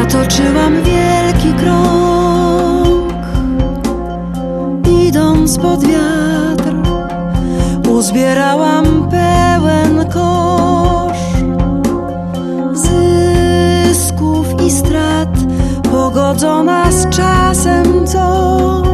Otoczyłam wielki krąg, idąc pod wiatr, uzbierałam pełen kosz zysków i strat, pogodzona z czasem, co